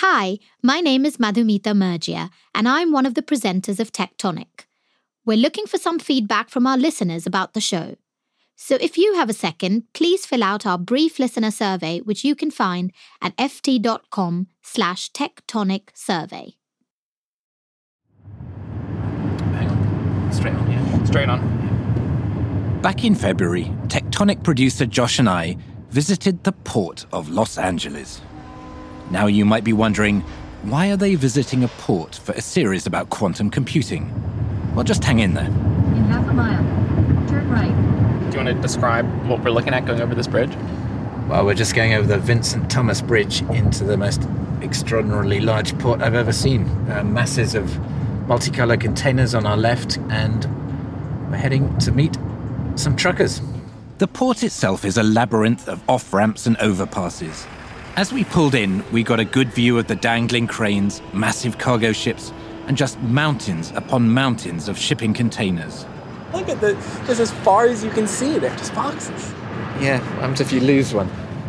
Hi, my name is Madhumita Murgia, and I'm one of the presenters of Tectonic. We're looking for some feedback from our listeners about the show. So if you have a second, please fill out our brief listener survey, which you can find at ft.com/tectonic survey. Hang on. Straight on, yeah. Straight on. Back in February, Tectonic producer Josh and I visited the port of Los Angeles. Now you might be wondering, why are they visiting a port for a series about quantum computing? Well, just hang in there. In half a mile, turn right. Do you want to describe what we're looking at going over this bridge? Well, we're just going over the Vincent Thomas Bridge into the most extraordinarily large port I've ever seen. Masses of multicolored containers on our left, and we're heading to meet some truckers. The port itself is a labyrinth of off-ramps and overpasses. As we pulled in, we got a good view of the dangling cranes, massive cargo ships, and just mountains upon mountains of shipping containers. Look at just as far as you can see, they're just boxes. Yeah, what happens if you lose one?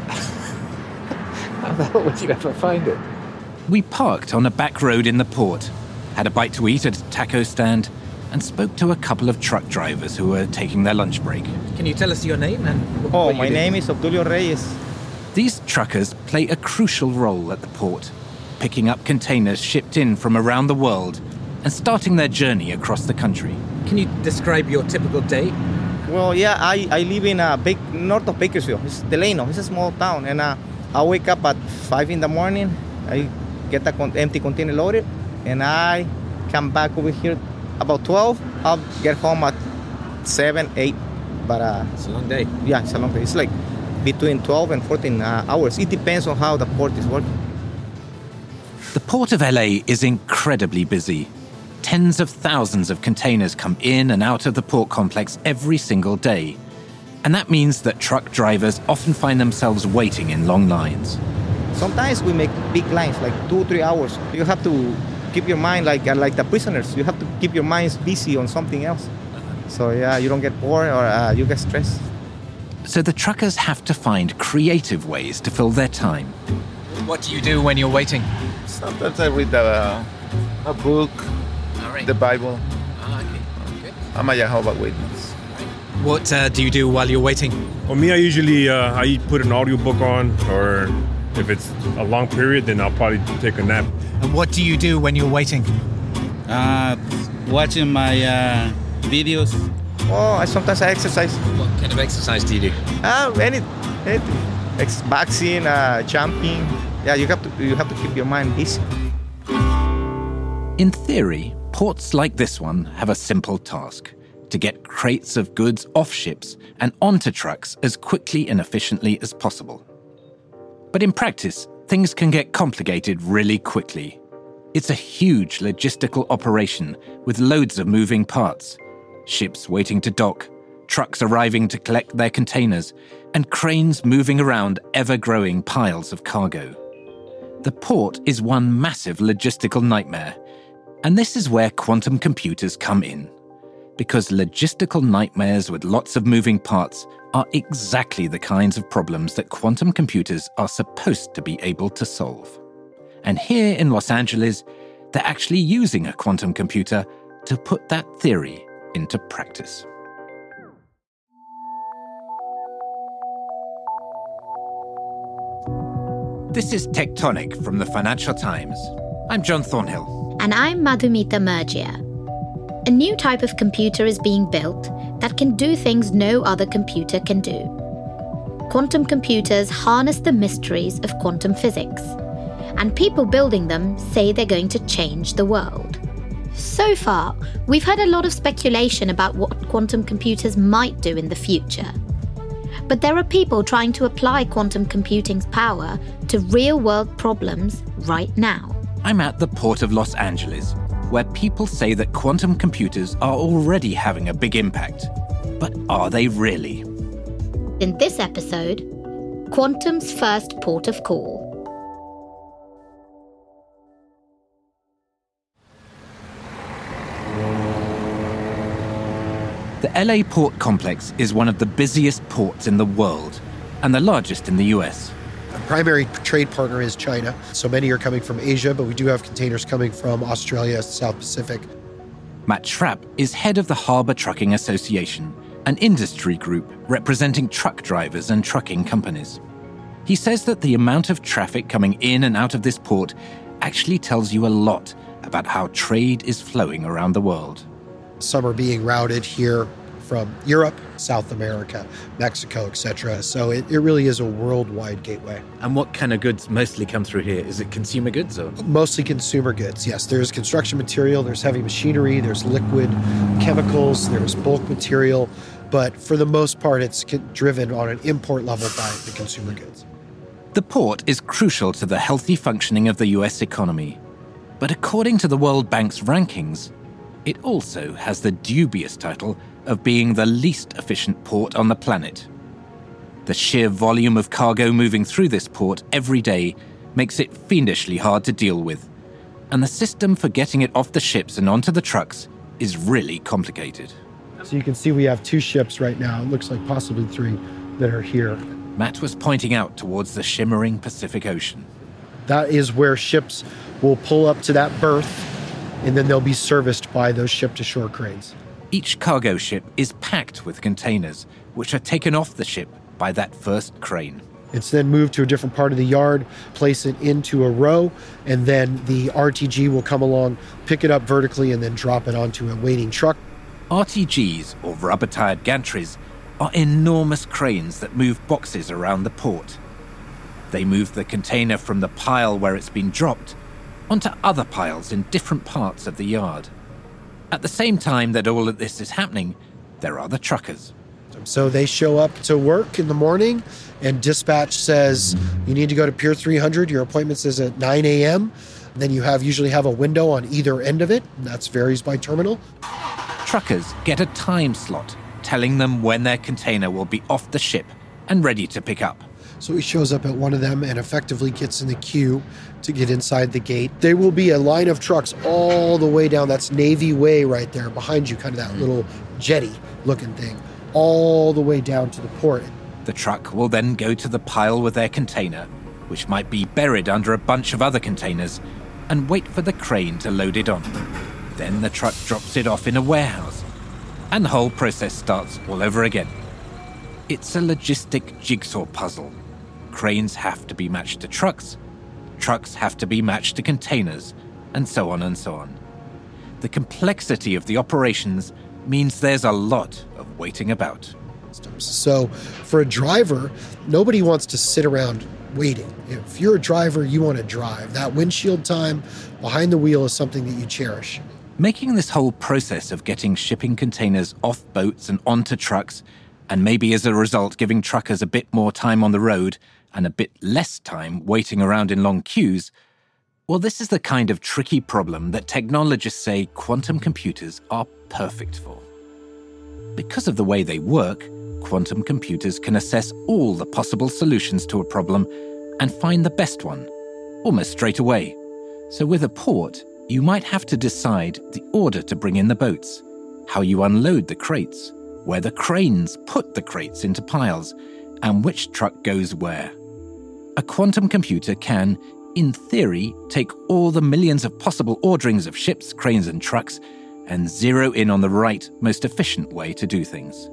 How the hell would you ever find it? We parked on a back road in the port, had a bite to eat at a taco stand, and spoke to a couple of truck drivers who were taking their lunch break. Can you tell us your name and what my name is Obdulio Reyes. These truckers play a crucial role at the port, picking up containers shipped in from around the world and starting their journey across the country. Can you describe your typical day? Well, yeah, I live in north of Bakersfield. It's Delano. It's a small town. And I wake up at 5 in the morning. I get the empty container loaded. And I come back over here about 12. I'll get home at 7, 8. But it's a long day. Yeah, it's a long day. It's like between 12 and 14 hours. It depends on how the port is working. The Port of LA is incredibly busy. Tens of thousands of containers come in and out of the port complex every single day. And that means that truck drivers often find themselves waiting in long lines. Sometimes we make big lines, like 2-3 hours. You have to keep your mind like the prisoners. You have to keep your minds busy on something else. So yeah, you don't get bored or you get stressed. So the truckers have to find creative ways to fill their time. What do you do when you're waiting? Sometimes I read a book, the Bible. Okay. I'm a Jehovah's Witness. What do you do while you're waiting? Well, me, I usually I put an audiobook on, or if it's a long period, then I'll probably take a nap. And what do you do when you're waiting? Watching my videos. Oh, sometimes I exercise. What kind of exercise do you do? Anything. Boxing, jumping. Yeah, you have to keep your mind busy. In theory, ports like this one have a simple task: to get crates of goods off ships and onto trucks as quickly and efficiently as possible. But in practice, things can get complicated really quickly. It's a huge logistical operation with loads of moving parts. Ships waiting to dock, trucks arriving to collect their containers, and cranes moving around ever-growing piles of cargo. The port is one massive logistical nightmare, and this is where quantum computers come in. Because logistical nightmares with lots of moving parts are exactly the kinds of problems that quantum computers are supposed to be able to solve. And here in Los Angeles, they're actually using a quantum computer to put that theory into practice. This is Tectonic from the Financial Times. I'm John Thornhill. And I'm Madhumita Murgia. A new type of computer is being built that can do things no other computer can do. Quantum computers harness the mysteries of quantum physics, and people building them say they're going to change the world. So far, we've had a lot of speculation about what quantum computers might do in the future. But there are people trying to apply quantum computing's power to real-world problems right now. I'm at the Port of Los Angeles, where people say that quantum computers are already having a big impact. But are they really? In this episode, quantum's first port of call. The LA Port Complex is one of the busiest ports in the world and the largest in the US. primary trade partner is China. So many are coming from Asia, but we do have containers coming from Australia, South Pacific. Matt Schrapp is head of the Harbour Trucking Association, an industry group representing truck drivers and trucking companies. He says that the amount of traffic coming in and out of this port actually tells you a lot about how trade is flowing around the world. Some are being routed here from Europe, South America, Mexico, etc. So it really is a worldwide gateway. And what kind of goods mostly come through here? Is it consumer goods or? Mostly consumer goods, yes. There's construction material, there's heavy machinery, there's liquid chemicals, there's bulk material. But for the most part, it's driven on an import level by the consumer goods. The port is crucial to the healthy functioning of the US economy. But according to the World Bank's rankings, it also has the dubious title of being the least efficient port on the planet. The sheer volume of cargo moving through this port every day makes it fiendishly hard to deal with, and the system for getting it off the ships and onto the trucks is really complicated. So you can see we have 2 ships right now, it looks like possibly 3, that are here. Matt was pointing out towards the shimmering Pacific Ocean. That is where ships will pull up to that berth, and then they'll be serviced by those ship-to-shore cranes. Each cargo ship is packed with containers, which are taken off the ship by that first crane. It's then moved to a different part of the yard, place it into a row, and then the RTG will come along, pick it up vertically, and then drop it onto a waiting truck. RTGs, or rubber-tired gantries, are enormous cranes that move boxes around the port. They move the container from the pile where it's been dropped onto other piles in different parts of the yard. At the same time that all of this is happening, there are the truckers. So they show up to work in the morning, and dispatch says, you need to go to Pier 300, your appointment says at 9 a.m., then you usually have a window on either end of it, and that varies by terminal. Truckers get a time slot telling them when their container will be off the ship and ready to pick up. So he shows up at one of them and effectively gets in the queue to get inside the gate. There will be a line of trucks all the way down. That's Navy Way right there behind you, kind of that little jetty-looking thing, all the way down to the port. The truck will then go to the pile with their container, which might be buried under a bunch of other containers, and wait for the crane to load it on. Then the truck drops it off in a warehouse, and the whole process starts all over again. It's a logistic jigsaw puzzle. Cranes have to be matched to trucks have to be matched to containers, and so on and so on. The complexity of the operations means there's a lot of waiting about. So for a driver, nobody wants to sit around waiting. If you're a driver, you want to drive. That windshield time behind the wheel is something that you cherish. Making this whole process of getting shipping containers off boats and onto trucks, and maybe as a result giving truckers a bit more time on the road and a bit less time waiting around in long queues, well, this is the kind of tricky problem that technologists say quantum computers are perfect for. Because of the way they work, quantum computers can assess all the possible solutions to a problem and find the best one, almost straight away. So with a port, you might have to decide the order to bring in the boats, how you unload the crates, where the cranes put the crates into piles, and which truck goes where. A quantum computer can, in theory, take all the millions of possible orderings of ships, cranes, and trucks and zero in on the right, most efficient way to do things.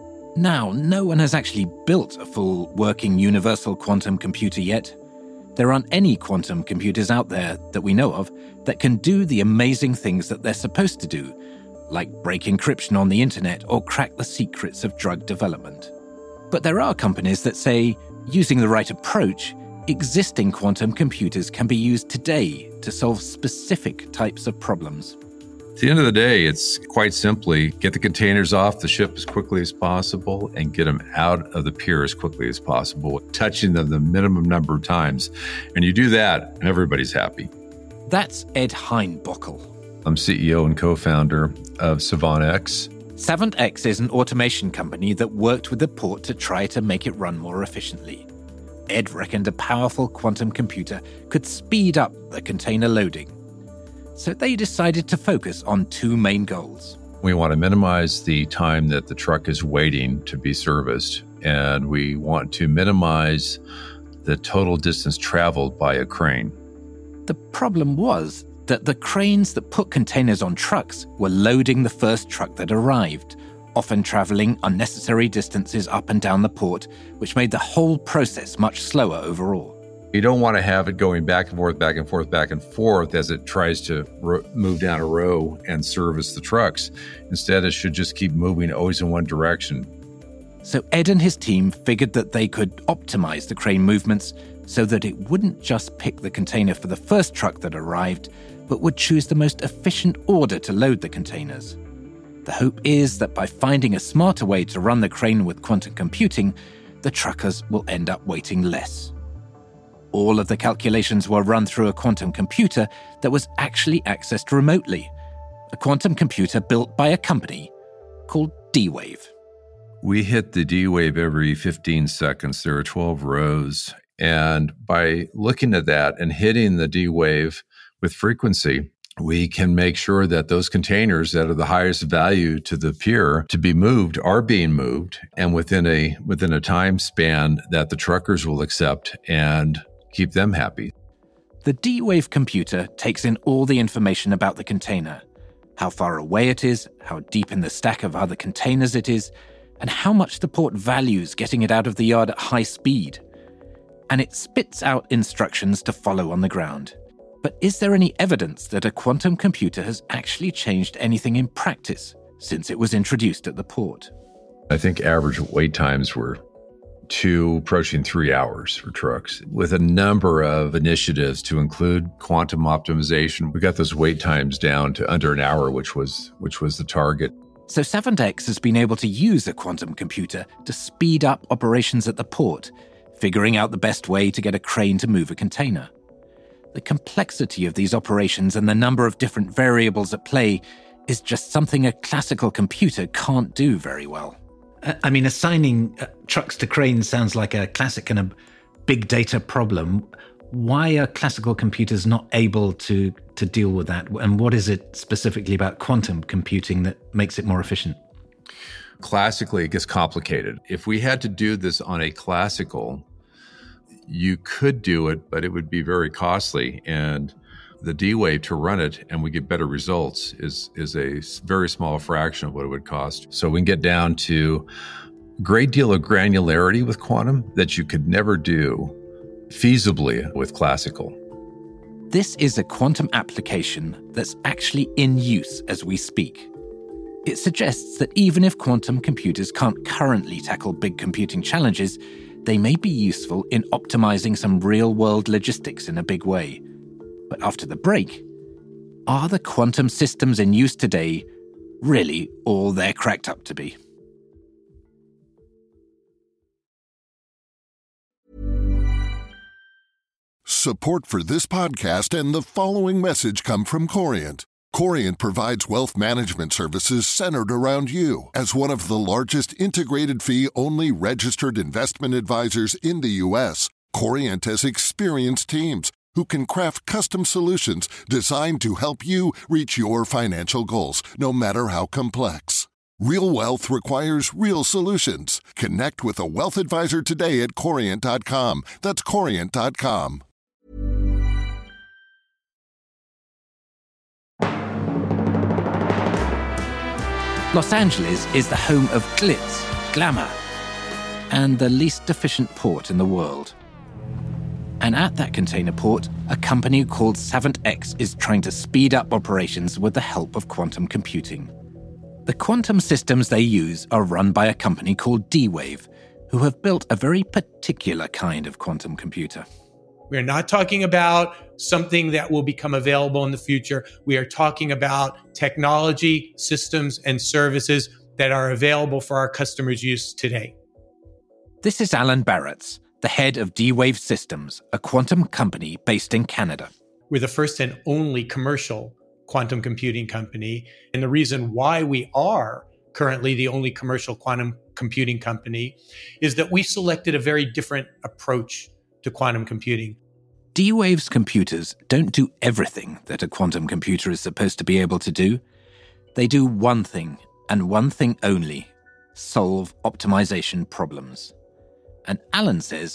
Now, no one has actually built a full working universal quantum computer yet. There aren't any quantum computers out there that we know of that can do the amazing things that they're supposed to do, like break encryption on the internet or crack the secrets of drug development. But there are companies that say, using the right approach, existing quantum computers can be used today to solve specific types of problems. At the end of the day, it's quite simply get the containers off the ship as quickly as possible and get them out of the pier as quickly as possible, touching them the minimum number of times. And you do that, and everybody's happy. That's Ed Heinbockel. I'm CEO and co-founder of SavantX. SavantX is an automation company that worked with the port to try to make it run more efficiently. Ed reckoned a powerful quantum computer could speed up the container loading. So they decided to focus on 2 main goals. We want to minimize the time that the truck is waiting to be serviced, and we want to minimize the total distance traveled by a crane. The problem was that the cranes that put containers on trucks were loading the first truck that arrived, often traveling unnecessary distances up and down the port, which made the whole process much slower overall. You don't want to have it going back and forth, back and forth, back and forth as it tries to move down a row and service the trucks. Instead, it should just keep moving always in one direction. So Ed and his team figured that they could optimize the crane movements so that it wouldn't just pick the container for the first truck that arrived, but would choose the most efficient order to load the containers. The hope is that by finding a smarter way to run the crane with quantum computing, the truckers will end up waiting less. All of the calculations were run through a quantum computer that was actually accessed remotely, a quantum computer built by a company called D-Wave. We hit the D-Wave every 15 seconds. There are 12 rows. And by looking at that and hitting the D-Wave with frequency, we can make sure that those containers that are the highest value to the pier to be moved are being moved, and within a time span that the truckers will accept and keep them happy. The D-Wave computer takes in all the information about the container, how far away it is, how deep in the stack of other containers it is, and how much the port values getting it out of the yard at high speed. And it spits out instructions to follow on the ground. But is there any evidence that a quantum computer has actually changed anything in practice since it was introduced at the port? I think average wait times were 2, approaching 3 hours for trucks. With a number of initiatives to include quantum optimization, we got those wait times down to under an hour, which was the target. So Savant X has been able to use a quantum computer to speed up operations at the port, figuring out the best way to get a crane to move a container. The complexity of these operations and the number of different variables at play is just something a classical computer can't do very well. I mean, assigning trucks to cranes sounds like a classic and a big data problem. Why are classical computers not able to deal with that? And what is it specifically about quantum computing that makes it more efficient? Classically, it gets complicated. If we had to do this on a classical, you could do it, but it would be very costly. And the D-Wave to run it and we get better results is a very small fraction of what it would cost. So we can get down to a great deal of granularity with quantum that you could never do feasibly with classical. This is a quantum application that's actually in use as we speak. It suggests that even if quantum computers can't currently tackle big computing challenges, they may be useful in optimizing some real-world logistics in a big way. But after the break, are the quantum systems in use today really all they're cracked up to be? Support for this podcast and the following message come from Corient. Corient provides wealth management services centered around you. As one of the largest integrated fee-only registered investment advisors in the U.S., Corient has experienced teams who can craft custom solutions designed to help you reach your financial goals, no matter how complex. Real wealth requires real solutions. Connect with a wealth advisor today at Corient.com. That's Corient.com. Los Angeles is the home of glitz, glamour, and the least efficient port in the world. And at that container port, a company called Savant X is trying to speed up operations with the help of quantum computing. The quantum systems they use are run by a company called D-Wave, who have built a very particular kind of quantum computer. We're not talking about something that will become available in the future. We are talking about technology, systems, and services that are available for our customers' use today. This is Alan Baratz, the head of D-Wave Systems, a quantum company based in Canada. We're the first and only commercial quantum computing company. And the reason why we are currently the only commercial quantum computing company is that we selected a very different approach to quantum computing. D-Wave's computers don't do everything that a quantum computer is supposed to be able to do. They do one thing, and one thing only: solve optimization problems. And Alan says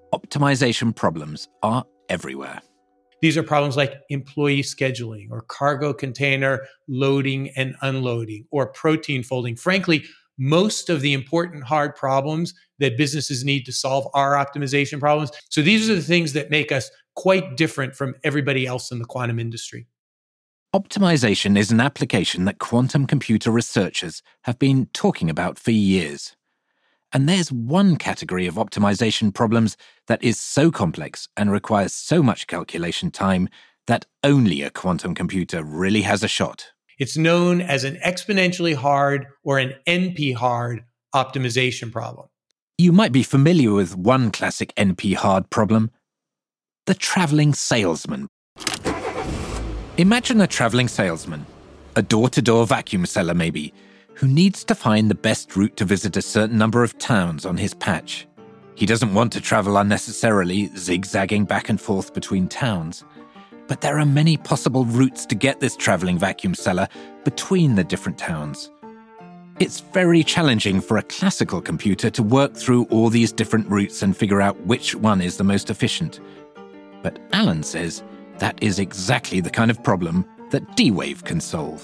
optimization problems are everywhere. These are problems like employee scheduling or cargo container loading and unloading or protein folding. Frankly, most of the important hard problems that businesses need to solve are optimization problems. So these are the things that make us quite different from everybody else in the quantum industry. Optimization is an application that quantum computer researchers have been talking about for years. And there's one category of optimization problems that is so complex and requires so much calculation time that only a quantum computer really has a shot. It's known as an exponentially hard or an NP-hard optimization problem. You might be familiar with one classic NP-hard problem, the traveling salesman. Imagine a traveling salesman, a door-to-door vacuum seller maybe, who needs to find the best route to visit a certain number of towns on his patch. He doesn't want to travel unnecessarily, zigzagging back and forth between towns. But there are many possible routes to get this traveling vacuum seller between the different towns. It's very challenging for a classical computer to work through all these different routes and figure out which one is the most efficient. But Alan says that is exactly the kind of problem that D-Wave can solve.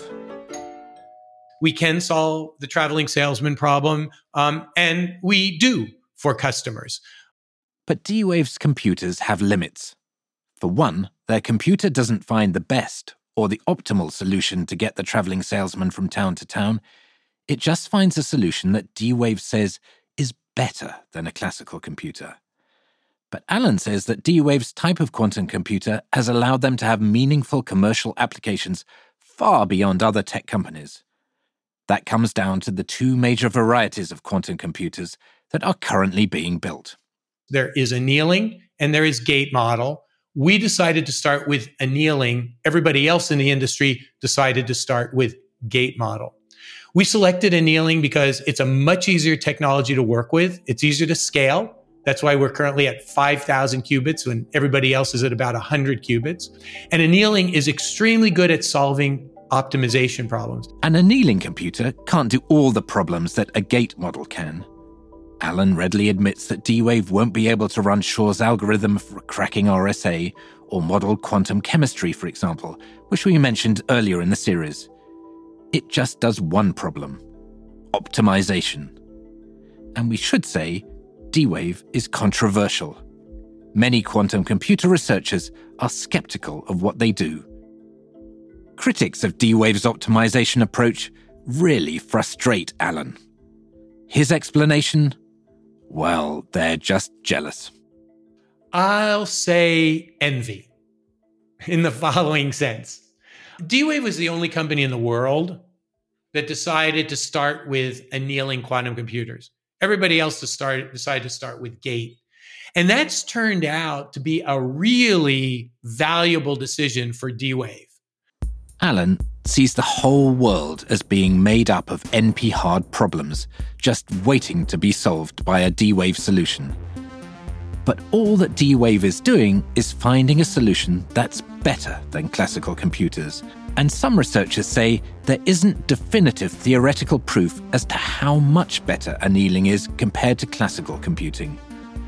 We can solve the traveling salesman problem, and we do for customers. But D-Wave's computers have limits. For one, their computer doesn't find the best or the optimal solution to get the traveling salesman from town to town. It just finds a solution that D-Wave says is better than a classical computer. But Alan says that D-Wave's type of quantum computer has allowed them to have meaningful commercial applications far beyond other tech companies. That comes down to the two major varieties of quantum computers that are currently being built. There is annealing and there is gate model. We decided to start with annealing. Everybody else in the industry decided to start with gate model. We selected annealing because it's a much easier technology to work with. It's easier to scale. That's why we're currently at 5,000 qubits when everybody else is at about 100 qubits. And annealing is extremely good at solving optimization problems. An annealing computer can't do all the problems that a gate model can. Alan readily admits that D-Wave won't be able to run Shor's algorithm for cracking RSA or model quantum chemistry, for example, which we mentioned earlier in the series. It just does one problem: optimization. And we should say D-Wave is controversial. Many quantum computer researchers are skeptical of what they do. Critics of D-Wave's optimization approach really frustrate Alan. His explanation? Well, they're just jealous. I'll say envy in the following sense. D-Wave was the only company in the world that decided to start with annealing quantum computers. Everybody else decided to start with gate. And that's turned out to be a really valuable decision for D-Wave. Alan sees the whole world as being made up of NP-hard problems, just waiting to be solved by a D-Wave solution. But all that D-Wave is doing is finding a solution that's better than classical computers. And some researchers say there isn't definitive theoretical proof as to how much better annealing is compared to classical computing.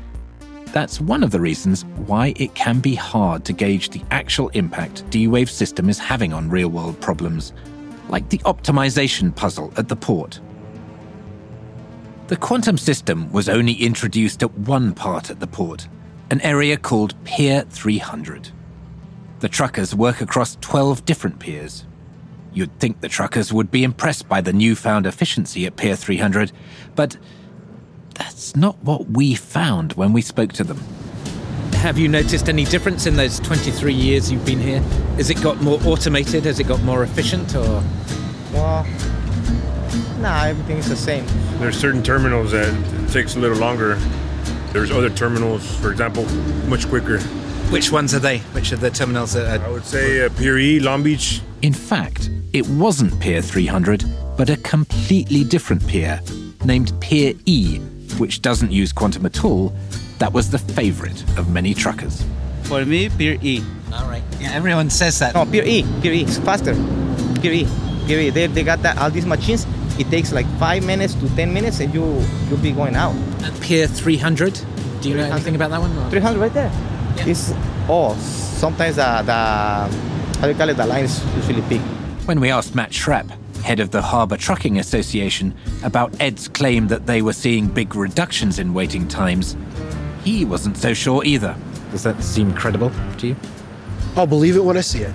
That's one of the reasons why it can be hard to gauge the actual impact D-Wave's system is having on real-world problems, like the optimization puzzle at the port. The quantum system was only introduced at one part at the port, an area called Pier 300. The truckers work across 12 different piers. You'd think the truckers would be impressed by the newfound efficiency at Pier 300, but that's not what we found when we spoke to them. Have you noticed any difference in those 23 years you've been here? Has it got more automated? Has it got more efficient? Or? Well, nah, everything is the same. There's certain terminals that it takes a little longer. There's other terminals, for example, much quicker. Which ones are they? Which are the terminals that are... I would say Pier E, Long Beach. In fact, it wasn't Pier 300, but a completely different pier, named Pier E, which doesn't use quantum at all. That was the favorite of many truckers. For me, Pier E. All right. Yeah, everyone says that. No, Pier E. It's faster. Pier E. They got that, all these machines. It takes like 5 minutes to 10 minutes and you'll be going out. At Pier 300? Do you know anything about that one? Or? 300 right there. Yeah. Sometimes how do you call it? The line is really big. When we asked Matt Schrapp, head of the Harbour Trucking Association, about Ed's claim that they were seeing big reductions in waiting times, he wasn't so sure either. Does that seem credible to you? I'll believe it when I see it.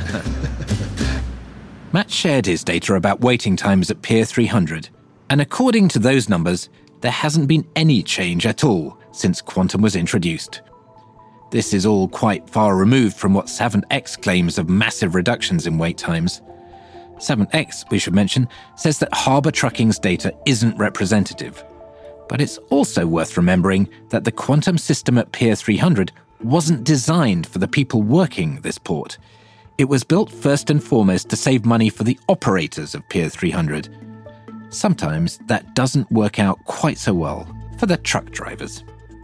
Matt shared his data about waiting times at Pier 300, and according to those numbers, there hasn't been any change at all since Quantum was introduced. This is all quite far removed from what Savant X claims of massive reductions in wait times. Savant X, we should mention, says that Harbour Trucking's data isn't representative. But it's also worth remembering that the Quantum system at Pier 300 wasn't designed for the people working this port. It was built first and foremost to save money for the operators of Pier 300. Sometimes that doesn't work out quite so well for the truck drivers.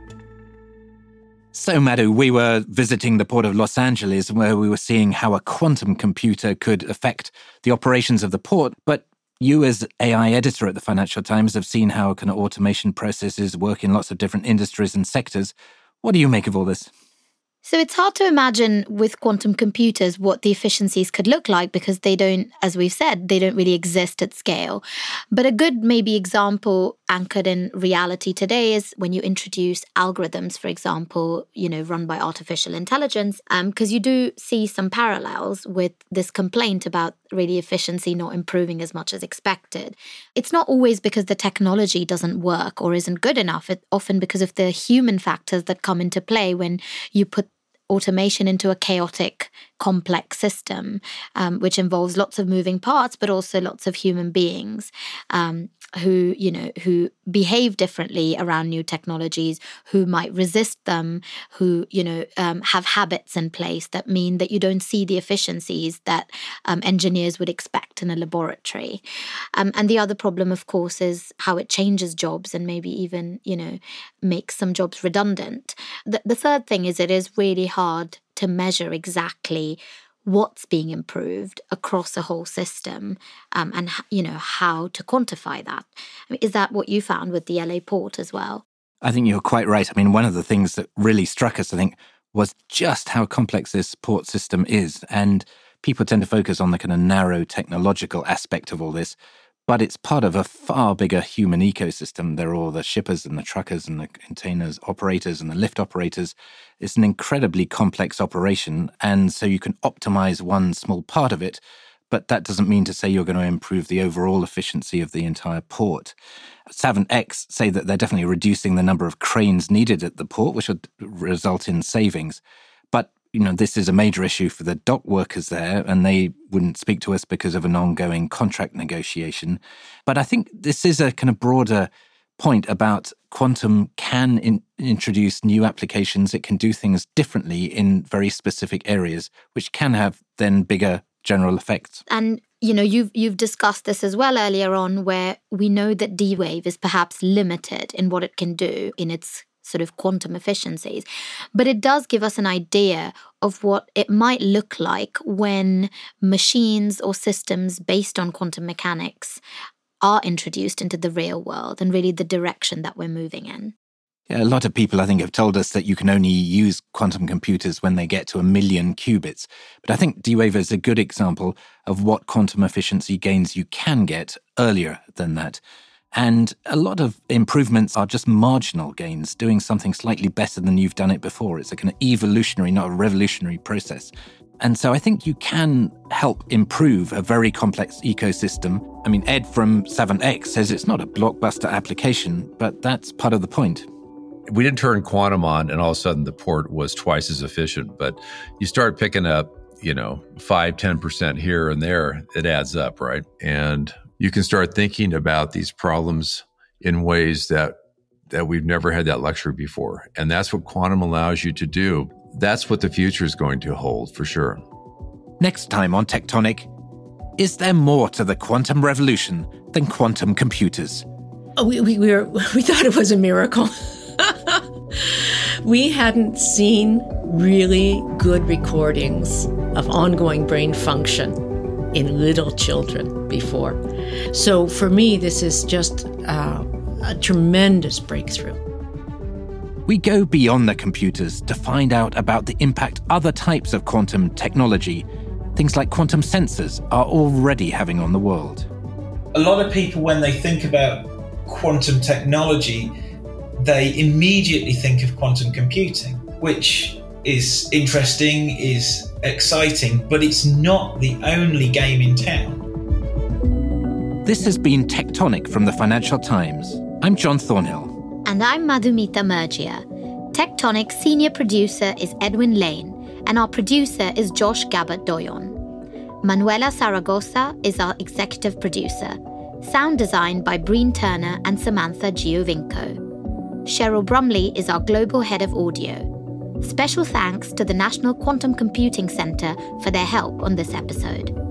So, Madhu, we were visiting the port of Los Angeles where we were seeing how a quantum computer could affect the operations of the port, but you as AI editor at the Financial Times have seen how kind of automation processes work in lots of different industries and sectors. What do you make of all this? So it's hard to imagine with quantum computers what the efficiencies could look like because they don't, as we've said, they don't really exist at scale. But a good maybe example anchored in reality today is when you introduce algorithms, for example, run by artificial intelligence, because you do see some parallels with this complaint about really efficiency not improving as much as expected. It's not always because the technology doesn't work or isn't good enough. It's often because of the human factors that come into play when you put automation into a chaotic, complex system, which involves lots of moving parts, but also lots of human beings who behave differently around new technologies, who might resist them, who, have habits in place that mean that you don't see the efficiencies that engineers would expect in a laboratory. And the other problem, of course, is how it changes jobs and maybe even, makes some jobs redundant. The third thing is it is really hard to measure exactly what's being improved across a whole system and how to quantify that. I mean, is that what you found with the LA port as well? I think you're quite right. I mean, one of the things that really struck us, I think, was just how complex this port system is. And people tend to focus on the kind of narrow technological aspect of all this, but it's part of a far bigger human ecosystem. There are all the shippers and the truckers and the containers operators and the lift operators. It's an incredibly complex operation, and so you can optimize one small part of it, but that doesn't mean to say you're going to improve the overall efficiency of the entire port. Savant X say that they're definitely reducing the number of cranes needed at the port, which would result in savings. But this is a major issue for the dock workers there, and they wouldn't speak to us because of an ongoing contract negotiation. But I think this is a kind of broader point about quantum can introduce new applications. It can do things differently in very specific areas, which can have then bigger general effects. And you've discussed this as well earlier on, where we know that D-Wave is perhaps limited in what it can do in its sort of quantum efficiencies. But it does give us an idea of what it might look like when machines or systems based on quantum mechanics are introduced into the real world and really the direction that we're moving in. Yeah, a lot of people, I think, have told us that you can only use quantum computers when they get to 1 million qubits. But I think D-Wave is a good example of what quantum efficiency gains you can get earlier than that. And a lot of improvements are just marginal gains, doing something slightly better than you've done it before. It's a kind of evolutionary, not a revolutionary process. And so I think you can help improve a very complex ecosystem. I mean, Ed from Savant X says it's not a blockbuster application, but that's part of the point. We didn't turn quantum on and all of a sudden the port was twice as efficient, but you start picking up, 5-10% here and there, it adds up, right? And you can start thinking about these problems in ways that we've never had that luxury before. And that's what quantum allows you to do. That's what the future is going to hold, for sure. Next time on Tectonic, is there more to the quantum revolution than quantum computers? We thought it was a miracle. We hadn't seen really good recordings of ongoing brain function in little children before. So for me, this is just a tremendous breakthrough. We go beyond the computers to find out about the impact other types of quantum technology, things like quantum sensors, are already having on the world. A lot of people, when they think about quantum technology, they immediately think of quantum computing, which is interesting, is exciting, but it's not the only game in town. This has been Tectonic from the Financial Times. I'm John Thornhill. And I'm Madhumita Murgia. Tectonic's senior producer is Edwin Lane, and our producer is Josh Gabbard-Doyon. Manuela Zaragoza is our executive producer. Sound design by Breen Turner and Samantha Giovinco. Cheryl Brumley is our global head of audio. Special thanks to the National Quantum Computing Center for their help on this episode.